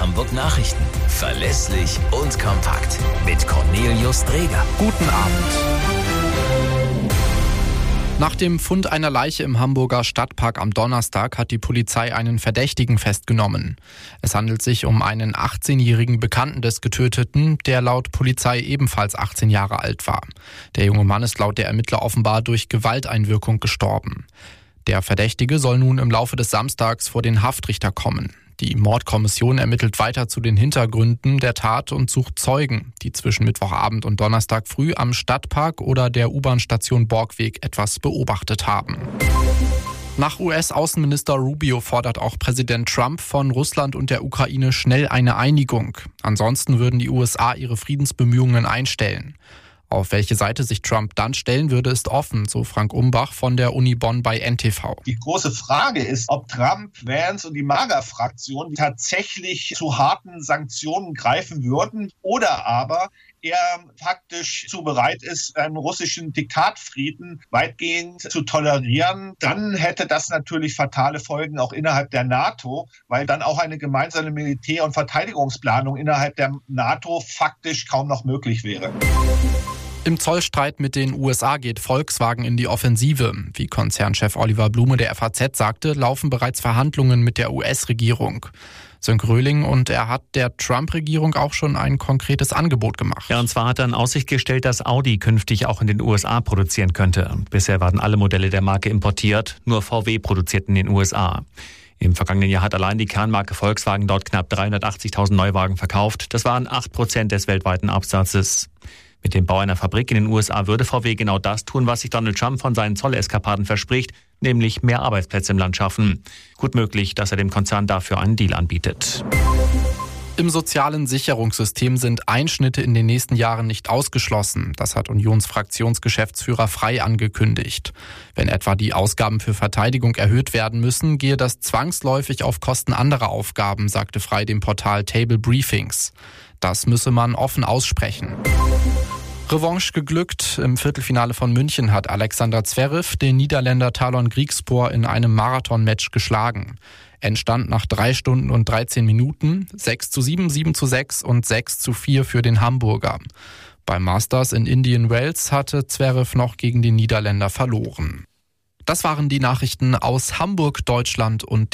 Hamburg Nachrichten. Verlässlich und kompakt. Mit Cornelius Dreger. Guten Abend. Nach dem Fund einer Leiche im Hamburger Stadtpark am Donnerstag hat die Polizei einen Verdächtigen festgenommen. Es handelt sich um einen 18-jährigen Bekannten des Getöteten, der laut Polizei ebenfalls 18 Jahre alt war. Der junge Mann ist laut der Ermittler offenbar durch Gewalteinwirkung gestorben. Der Verdächtige soll nun im Laufe des Samstags vor den Haftrichter kommen. Die Mordkommission ermittelt weiter zu den Hintergründen der Tat und sucht Zeugen, die zwischen Mittwochabend und Donnerstag früh am Stadtpark oder der U-Bahn-Station Borgweg etwas beobachtet haben. Nach US-Außenminister Rubio fordert auch Präsident Trump von Russland und der Ukraine schnell eine Einigung. Ansonsten würden die USA ihre Friedensbemühungen einstellen. Auf welche Seite sich Trump dann stellen würde, ist offen, so Frank Umbach von der Uni Bonn bei NTV. Die große Frage ist, ob Trump, Vance und die MAGA-Fraktion tatsächlich zu harten Sanktionen greifen würden oder aber er faktisch zu bereit ist, einen russischen Diktatfrieden weitgehend zu tolerieren. Dann hätte das natürlich fatale Folgen auch innerhalb der NATO, weil dann auch eine gemeinsame Militär- und Verteidigungsplanung innerhalb der NATO faktisch kaum noch möglich wäre. Im Zollstreit mit den USA geht Volkswagen in die Offensive. Wie Konzernchef Oliver Blume der FAZ sagte, laufen bereits Verhandlungen mit der US-Regierung. Sönke Röhling, und er hat der Trump-Regierung auch schon ein konkretes Angebot gemacht. Ja, und zwar hat er in Aussicht gestellt, dass Audi künftig auch in den USA produzieren könnte. Bisher waren alle Modelle der Marke importiert, nur VW produziert in den USA. Im vergangenen Jahr hat allein die Kernmarke Volkswagen dort knapp 380.000 Neuwagen verkauft. Das waren 8% des weltweiten Absatzes. Mit dem Bau einer Fabrik in den USA würde VW genau das tun, was sich Donald Trump von seinen Zolleskapaden verspricht, nämlich mehr Arbeitsplätze im Land schaffen. Gut möglich, dass er dem Konzern dafür einen Deal anbietet. Im sozialen Sicherungssystem sind Einschnitte in den nächsten Jahren nicht ausgeschlossen. Das hat Unionsfraktionsgeschäftsführer Frey angekündigt. Wenn etwa die Ausgaben für Verteidigung erhöht werden müssen, gehe das zwangsläufig auf Kosten anderer Aufgaben, sagte Frey dem Portal Table Briefings. Das müsse man offen aussprechen. Revanche geglückt. Im Viertelfinale von München hat Alexander Zverev den Niederländer Talon Griekspoor in einem Marathon-Match geschlagen. Endstand nach 3 Stunden und 13 Minuten, 6:7, 7:6 und 6:4 für den Hamburger. Beim Masters in Indian Wells hatte Zverev noch gegen den Niederländer verloren. Das waren die Nachrichten aus Hamburg, Deutschland und